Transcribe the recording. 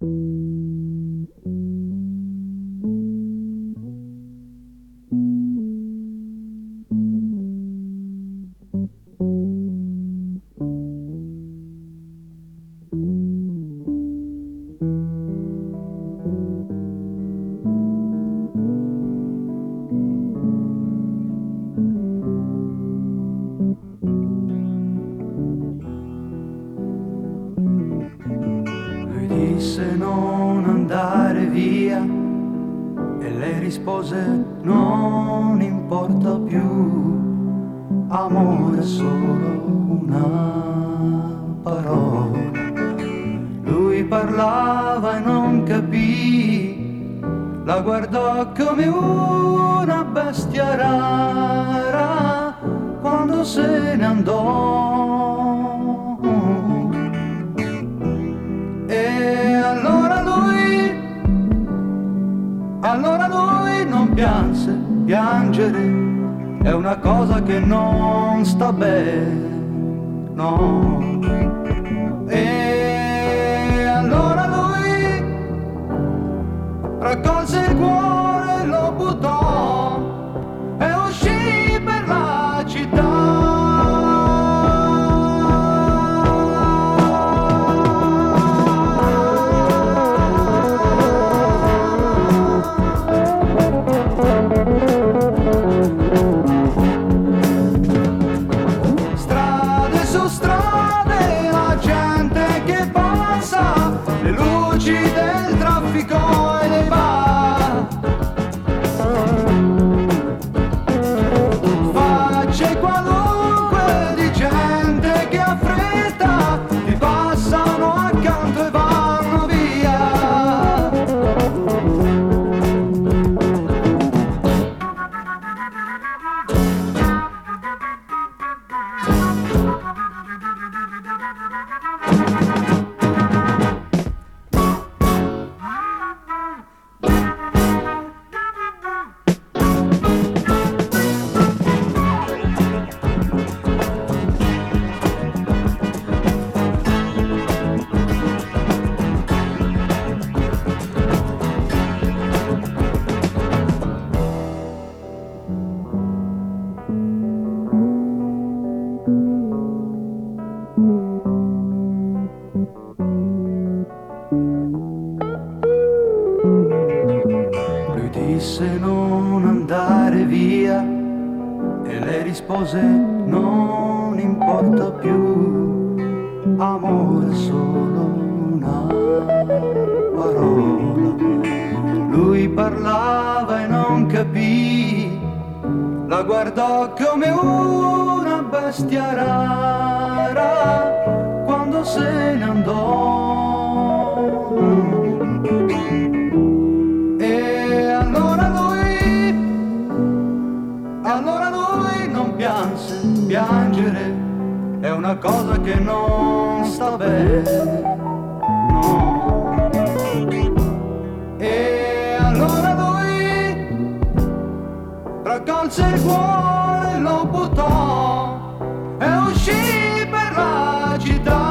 Disse non andare via e lei rispose non importa più, amore è solo una parola. Lui parlava e non capì, la guardò come una bestia rara quando se ne andò. E allora lui non pianse, piangere è una cosa che non sta bene, no. E allora lui raccolse il cuore e lo buttò e uscì per la città. Del traffico e dei bar, facce qualunque di gente che ha fretta, ti passano accanto e vanno via. Disse non andare via e lei rispose non importa più, amore è solo una parola. Lui parlava e non capì, la guardò come una bestia rara quando se ne andò. Allora lui non pianse, piangere è una cosa che non sta bene, no. E allora lui raccolse il cuore e lo buttò e uscì per la città.